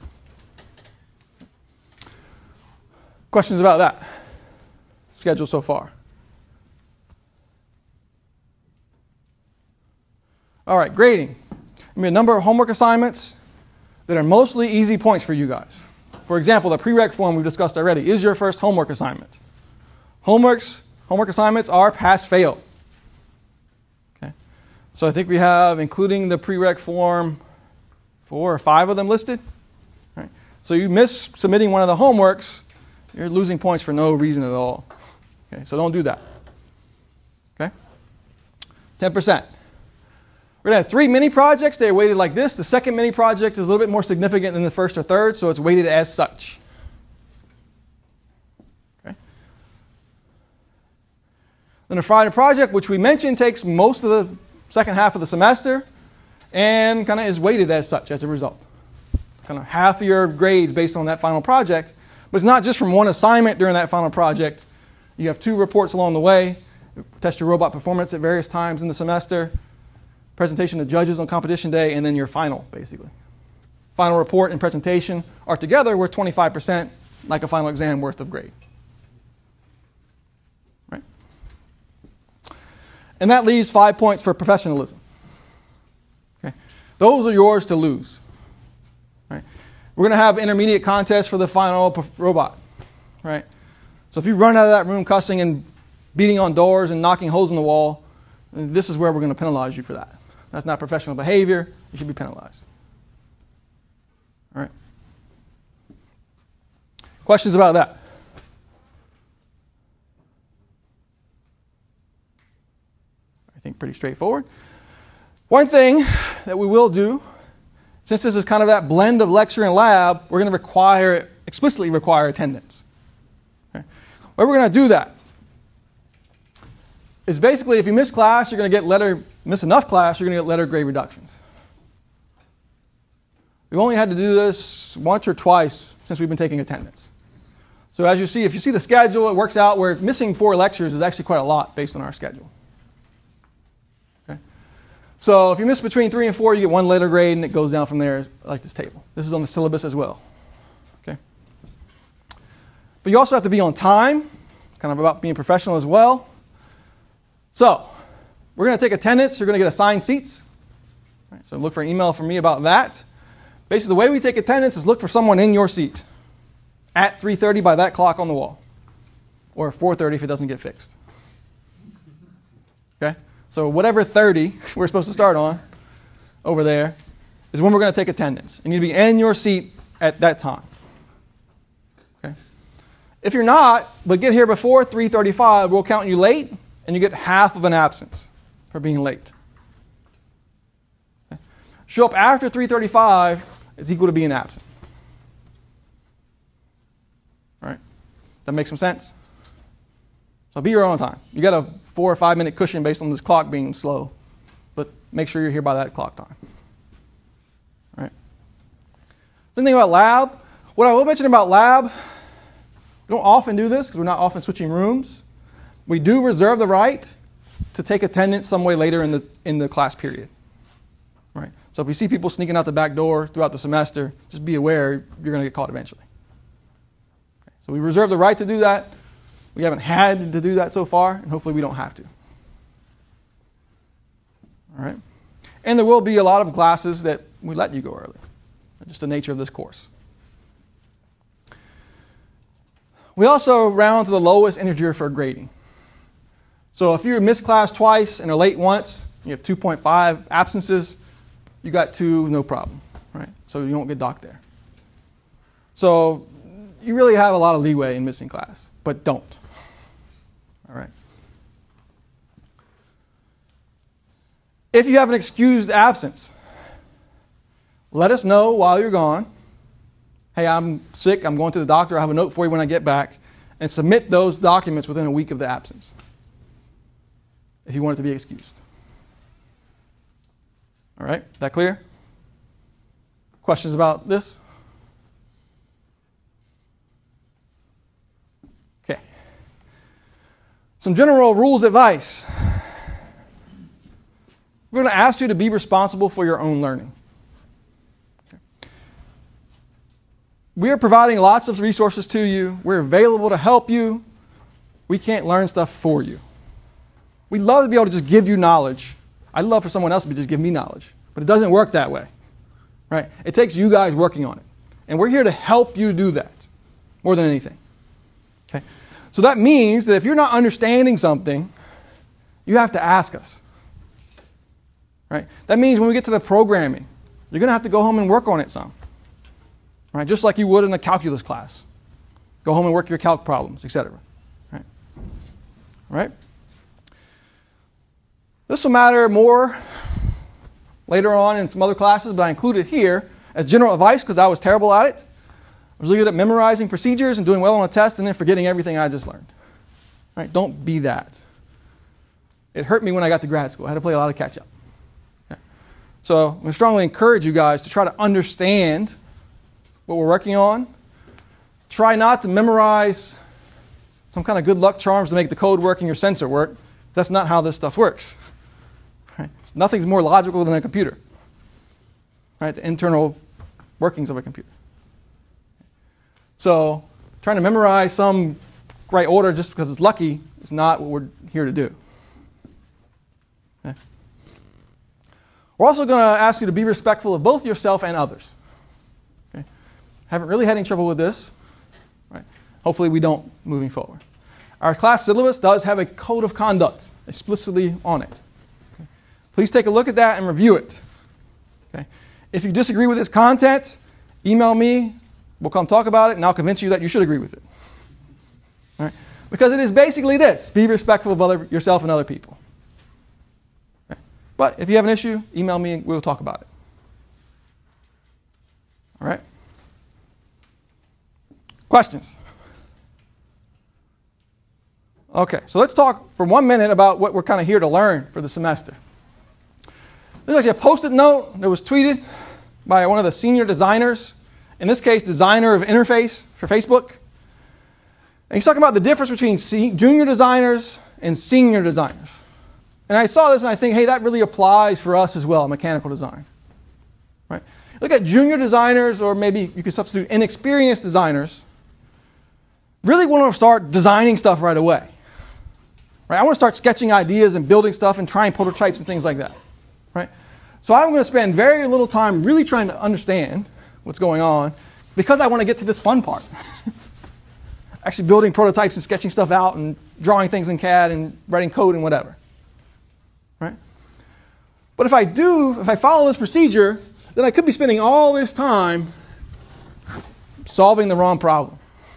Speaker 1: Questions about that schedule so far? All right, grading. I mean, a number of homework assignments that are mostly easy points for you guys. For example, the prereq form we discussed already is your first homework assignment. Homeworks, homework assignments are pass-fail. Okay. So I think we have, including the prereq form, four or five of them listed. Right. So you miss submitting one of the homeworks, you're losing points for no reason at all. Okay, so don't do that. Okay? ten percent. We're going to have three mini projects. They're weighted like this. The second mini project is a little bit more significant than the first or third, so it's weighted as such. Okay. Then the Friday project, which we mentioned, takes most of the second half of the semester and kind of is weighted as such as a result. Kind of half of your grades based on that final project. But it's not just from one assignment during that final project. You have two reports along the way. Test your robot performance at various times in the semester. Presentation to judges on competition day, and then your final, basically. Final report and presentation are together worth twenty-five percent, like a final exam worth of grade. Right? And that leaves five points for professionalism. Okay? Those are yours to lose. Right? We're going to have intermediate contests for the final robot. Right? So if you run out of that room cussing and beating on doors and knocking holes in the wall, this is where we're going to penalize you for that. That's not professional behavior. You should be penalized. All right. Questions about that? I think pretty straightforward. One thing that we will do, since this is kind of that blend of lecture and lab, we're going to require, explicitly require attendance. Okay. Where we're going to do that is basically if you miss class, you're going to get letter, miss enough class, you're going to get letter grade reductions. We've only had to do this once or twice since we've been taking attendance. So as you see, if you see the schedule, it works out where missing four lectures is actually quite a lot based on our schedule. Okay? So if you miss between three and four, you get one letter grade, and it goes down from there like this table. This is on the syllabus as well. Okay? But you also have to be on time, kind of about being professional as well. So, we're going to take attendance. You're going to get assigned seats. Right, so look for an email from me about that. Basically, the way we take attendance is look for someone in your seat at three thirty by that clock on the wall. Or four thirty if it doesn't get fixed. Okay? So whatever thirty we're supposed to start on over there is when we're going to take attendance. You need to be in your seat at that time. Okay? If you're not, but get here before three thirty-five, we'll count you late. And you get half of an absence for being late. Okay. Show up after three thirty-five, it's equal to being absent. All right? That makes some sense? So be here on time. You got a four or five minute cushion based on this clock being slow, but make sure you're here by that clock time. All right? Same thing about lab. What I will mention about lab, we don't often do this because we're not often switching rooms. We do reserve the right to take attendance some way later in the in the class period. Right? So if we see people sneaking out the back door throughout the semester, just be aware you're going to get caught eventually. Okay. So we reserve the right to do that. We haven't had to do that so far, and hopefully we don't have to. All right? And there will be a lot of classes that we let you go early. Just the nature of this course. We also round to the lowest integer for grading. So if you miss class twice and are late once, you have two point five absences, you got two, no problem. Right? So you won't get docked there. So you really have a lot of leeway in missing class, but don't. All right. If you have an excused absence, let us know while you're gone. Hey, I'm sick, I'm going to the doctor, I'll have a note for you when I get back, and submit those documents within a week of the absence if you want it to be excused. All right, that clear? Questions about this? Okay. Some general rules advice. We're going to ask you to be responsible for your own learning. Okay. We are providing lots of resources to you. We're available to help you. We can't learn stuff for you. We'd love to be able to just give you knowledge. I'd love for someone else to just give me knowledge. But it doesn't work that way. Right? It takes you guys working on it. And we're here to help you do that more than anything. Okay? So that means that if you're not understanding something, you have to ask us. Right? That means when we get to the programming, you're going to have to go home and work on it some. right? Just like you would in a calculus class. Go home and work your calc problems, et cetera. Right? Right? This will matter more later on in some other classes, but I include it here as general advice because I was terrible at it. I was really good at memorizing procedures and doing well on a test and then forgetting everything I just learned. Right? Don't be that. It hurt me when I got to grad school. I had to play a lot of catch-up. Okay. So I'm going to strongly encourage you guys to try to understand what we're working on. Try not to memorize some kind of good luck charms to make the code work and your sensor work. That's not how this stuff works. Right? It's, nothing's more logical than a computer. Right? The internal workings of a computer. So trying to memorize some right order just because it's lucky is not what we're here to do. Okay? We're also going to ask you to be respectful of both yourself and others. Okay? Haven't really had any trouble with this. Right? Hopefully we don't moving forward. Our class syllabus does have a code of conduct explicitly on it. Okay? Please take a look at that and review it. Okay? If you disagree with its content, email me. We'll come talk about it, and I'll convince you that you should agree with it. All right? Because it is basically this. Be respectful of other, yourself and other people. Okay? But if you have an issue, email me and we'll talk about it. All right? Questions? Okay, so let's talk for one minute about what we're kind of here to learn for the semester. This is actually a post-it note that was tweeted by one of the senior designers. In this case, designer of interface for Facebook. And he's talking about the difference between junior designers and senior designers. And I saw this and I think, hey, that really applies for us as well, mechanical design. Right? Look at junior designers, or maybe you could substitute inexperienced designers, really want to start designing stuff right away. Right? I want to start sketching ideas and building stuff and trying prototypes and things like that. Right? So I'm going to spend very little time really trying to understand what's going on because I want to get to this fun part. Actually building prototypes and sketching stuff out and drawing things in C A D and writing code and whatever. Right? But if I do, if I follow this procedure, then I could be spending all this time solving the wrong problem.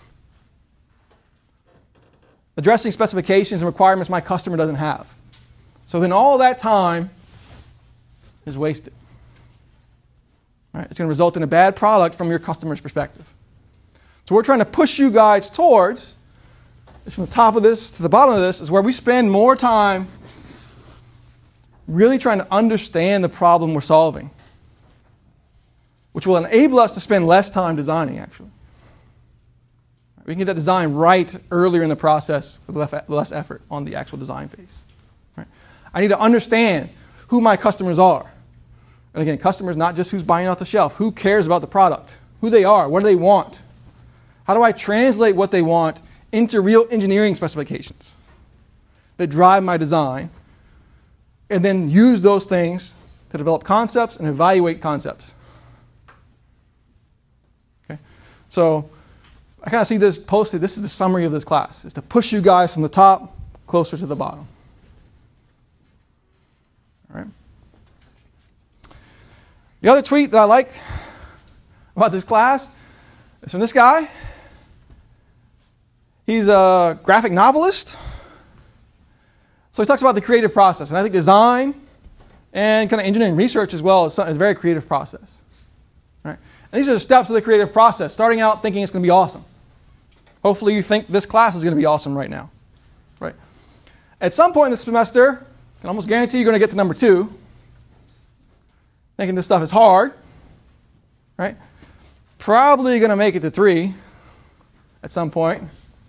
Speaker 1: Addressing specifications and requirements my customer doesn't have. So then all that time is wasted. Right? It's going to result in a bad product from your customer's perspective. So we're trying to push you guys towards, from the top of this to the bottom of this, is where we spend more time really trying to understand the problem we're solving, which will enable us to spend less time designing, actually. We can get that design right earlier in the process with less effort on the actual design phase. Right? I need to understand who my customers are. And again, customers, not just who's buying off the shelf. Who cares about the product? Who they are? What do they want? How do I translate what they want into real engineering specifications that drive my design, and then use those things to develop concepts and evaluate concepts? Okay? So I kind of see this posted. This is the summary of this class. Is to push you guys from the top closer to the bottom. All right. The other tweet that I like about this class is from this guy. He's a graphic novelist. So he talks about the creative process. And I think design and kind of engineering research as well is a very creative process. Right? And these are the steps of the creative process. Starting out thinking it's going to be awesome. Hopefully you think this class is going to be awesome right now. Right? At some point in the semester, I can almost guarantee you're going to get to number two. Thinking this stuff is hard. Right? Probably going to make it to three at some point.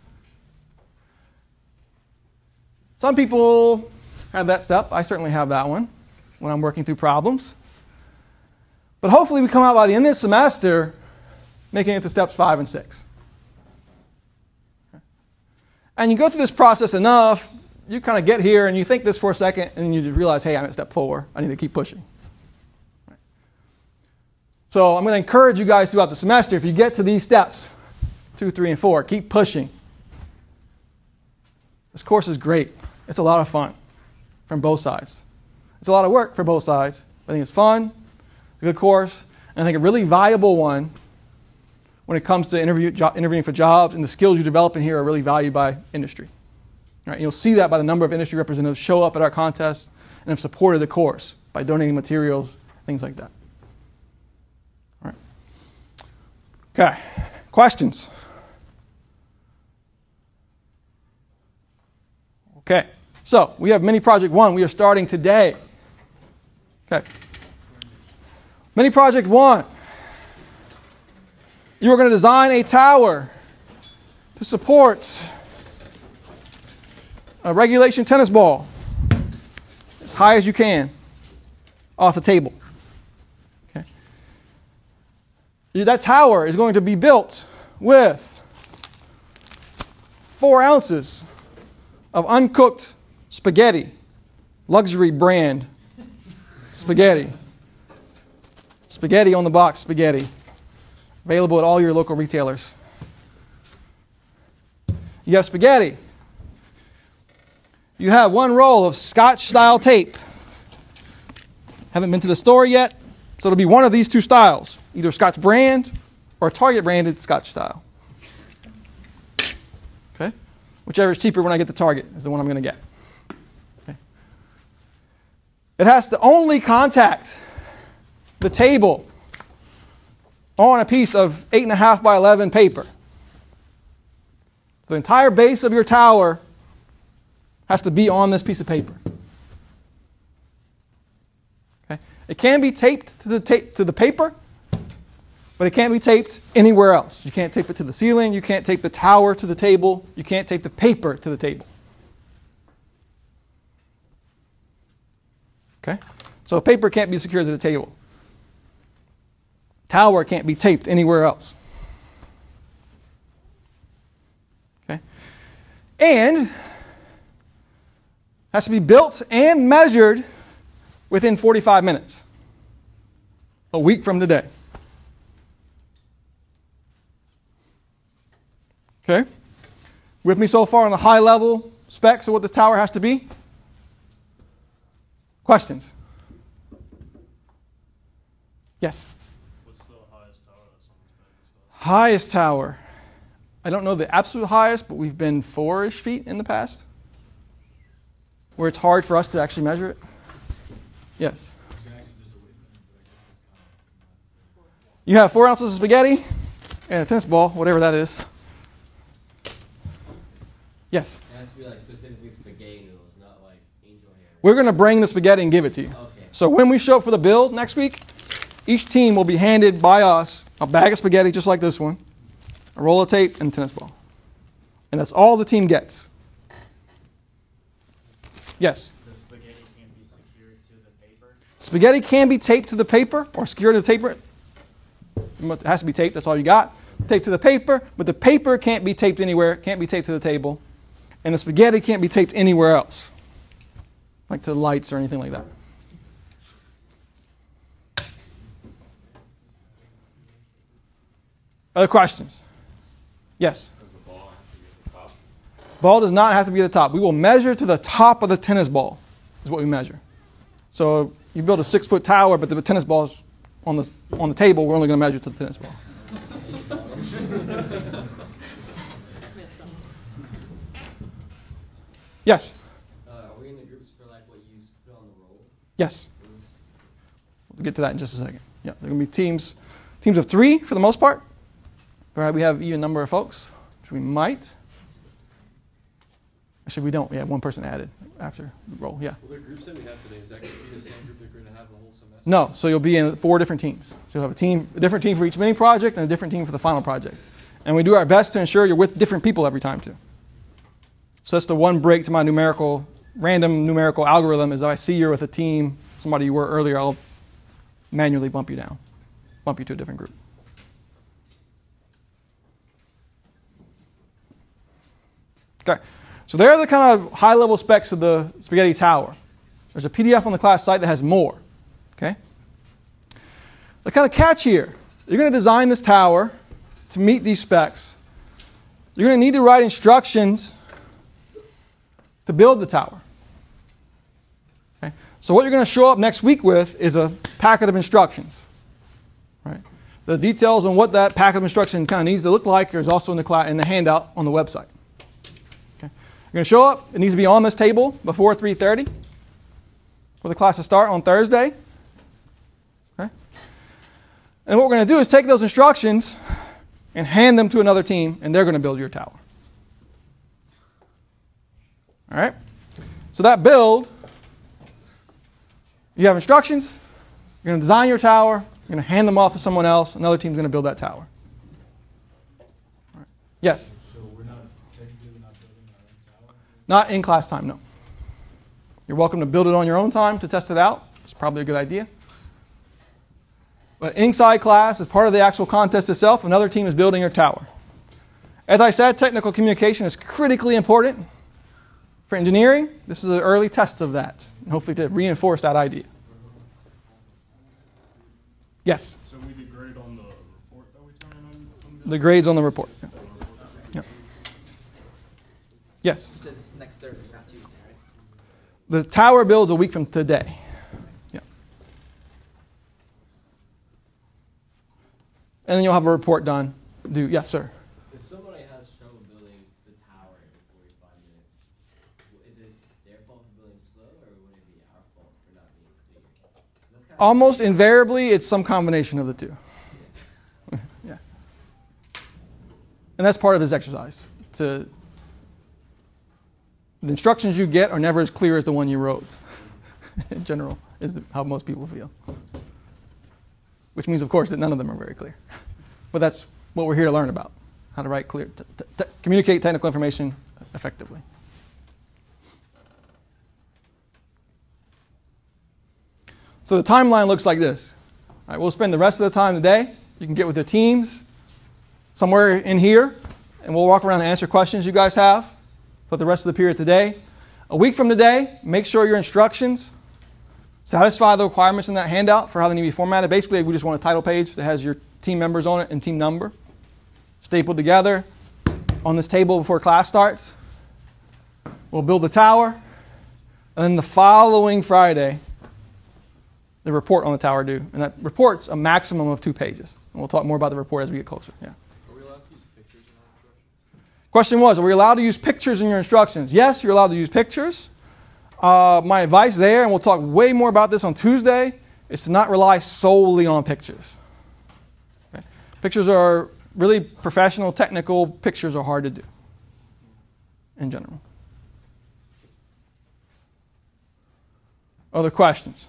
Speaker 1: Some people have that step. I certainly have that one when I'm working through problems. But hopefully we come out by the end of this semester making it to steps five and six. And you go through this process enough, you kind of get here and you think this for a second, and then you just realize, hey, I'm at step four. I need to keep pushing. Right. So I'm going to encourage you guys throughout the semester, if you get to these steps, two, three, and four, keep pushing. This course is great. It's a lot of fun from both sides. It's a lot of work for both sides. I think it's fun, it's a good course, and I think a really valuable one when it comes to interview, job, interviewing for jobs, and the skills you develop in here are really valued by industry. Right? You'll see that by the number of industry representatives show up at our contests and have supported the course by donating materials, things like that. All right. Okay. Questions? Okay. So we have Mini Project One. We are starting today. Okay. Mini Project One. You are going to design a tower to support a regulation tennis ball as high as you can off the table. Okay. That tower is going to be built with four ounces of uncooked spaghetti, luxury brand spaghetti. Spaghetti on the box spaghetti. Available at all your local retailers. You have spaghetti. You have one roll of Scotch-style tape. Haven't been to the store yet, so it'll be one of these two styles. Either Scotch brand or Target branded Scotch style. Okay? Whichever is cheaper when I get to Target is the one I'm going to get. Okay? It has to only contact the table on a piece of eight and a half by eleven paper. So the entire base of your tower has to be on this piece of paper. Okay? It can be taped to the ta- to the paper, but it can't be taped anywhere else. You can't tape it to the ceiling. You can't tape the tower to the table. You can't tape the paper to the table. Okay? So paper can't be secured to the table. Tower can't be taped anywhere else. Okay? And has to be built and measured within forty-five minutes. A week from today. Okay? With me so far on the high level specs of what this tower has to be? Questions? Yes?
Speaker 2: What's the highest tower that someone's been as
Speaker 1: Highest tower. I don't know the absolute highest, but we've been four-ish feet in the past, where it's hard for us to actually measure it. Yes? You have four ounces of spaghetti and a tennis ball, whatever that is. Yes?
Speaker 3: It has to be like specifically spaghetti noodles, not like angel hair.
Speaker 1: We're going to bring the spaghetti and give it to you.
Speaker 3: Okay.
Speaker 1: So when we show up for the build next week, each team will be handed by us a bag of spaghetti just like this one, a roll of tape, and a tennis ball. And that's all the team gets. Yes?
Speaker 2: The spaghetti can't be secured to the paper.
Speaker 1: Spaghetti can be taped to the paper or secured to the paper. It has to be taped, that's all you got. Taped to the paper, but the paper can't be taped anywhere, can't be taped to the table. And the spaghetti can't be taped anywhere else, like to lights or anything like that. Other questions? Yes?
Speaker 2: Does the ball have to be at the top?
Speaker 1: Ball does not have to be at the top. We will measure to the top of the tennis ball is what we measure. So you build a six-foot tower, but the tennis ball is on the, on the table. We're only going to measure to the tennis ball. Yes?
Speaker 3: Uh, are we in the groups for like what you put on the roll?
Speaker 1: Yes. We'll get to that in just a second. Yeah, they're going to be teams, teams of three for the most part. All right, we have even number of folks, which we might. Actually, we don't. We have one person added after the roll. Yeah.
Speaker 4: Well, the groups that we have today, is that going to be the same group that we're going to have the whole semester?
Speaker 1: No, so you'll be in four different teams. So you'll have a team, a different team for each mini project and a different team for the final project. And we do our best to ensure you're with different people every time too. So that's the one break to my numerical, random numerical algorithm is if I see you're with a team, somebody you were earlier, I'll manually bump you down, bump you to a different group. Okay, so there are the kind of high-level specs of the spaghetti tower. There's a P D F on the class site that has more. Okay, the kind of catch here, you're going to design this tower to meet these specs. You're going to need to write instructions to build the tower. Okay, so what you're going to show up next week with is a packet of instructions. Right? The details on what that packet of instruction kind of needs to look like is also in the class, in the handout on the website. Okay. You're going to show up. It needs to be on this table before three thirty for the class to start on Thursday. Okay. And what we're going to do is take those instructions and hand them to another team, and they're going to build your tower. All right? So that build, you have instructions, you're going to design your tower, you're going to hand them off to someone else, another team's going to build that tower. All right. Yes?
Speaker 4: So we're not, technically we're not building our own tower?
Speaker 1: Not in class time, no. You're welcome to build it on your own time to test it out. It's probably a good idea. But inside class, as part of the actual contest itself, another team is building your tower. As I said, technical communication is critically important for engineering. This is an early test of that, and hopefully to reinforce that idea. Yes?
Speaker 2: So we degrade on the report that we turn in on, on
Speaker 1: The grades on the report. Yeah. Yeah. Yes?
Speaker 5: You said this is next Thursday, not Tuesday, right?
Speaker 1: The tower builds a week from today. Yeah. And then you'll have a report done. Do yes, sir.
Speaker 3: If somebody has trouble building the tower in forty-five minutes, is it their fault for building slow, or would it be our fault for not being clear? 'Cause that's kind of
Speaker 1: Almost invariably, it's some combination of the two. Yeah. And that's part of this exercise. To the instructions you get are never as clear as the one you wrote. In general, is the, how most people feel. Which means, of course, that none of them are very clear. But that's what we're here to learn about: how to write clear, t- t- t- communicate technical information effectively. So the timeline looks like this. All right, we'll spend the rest of the time today. You can get with the teams somewhere in here, and we'll walk around and answer questions you guys have for the rest of the period today. A week from today, make sure your instructions satisfy the requirements in that handout for how they need to be formatted. Basically, we just want a title page that has your team members on it and team number stapled together on this table before class starts. We'll build the tower, and then the following Friday, the report on the tower due. And that report's a maximum of two pages. And we'll talk more about the report as we get closer. Yeah.
Speaker 4: Are we allowed to use pictures in our instructions?
Speaker 1: Question was, are we allowed to use pictures in your instructions? Yes, you're allowed to use pictures. Uh, my advice there, and we'll talk way more about this on Tuesday, is to not rely solely on pictures. Okay? Pictures are really professional, technical. Pictures are hard to do in general. Other questions?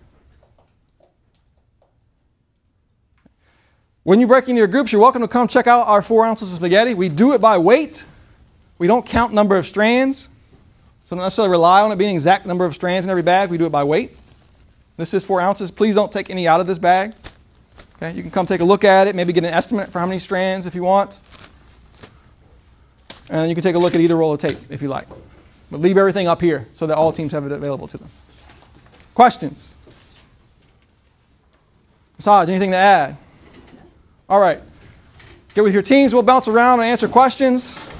Speaker 1: When you break into your groups, you're welcome to come check out our four ounces of spaghetti. We do it by weight. We don't count number of strands. So don't necessarily rely on it being exact number of strands in every bag. We do it by weight. This is four ounces. Please don't take any out of this bag. Okay, you can come take a look at it, maybe get an estimate for how many strands if you want. And you can take a look at either roll of tape if you like. But leave everything up here so that all teams have it available to them. Questions? Massage, anything to add? All right. Get with your teams. We'll bounce around and answer questions.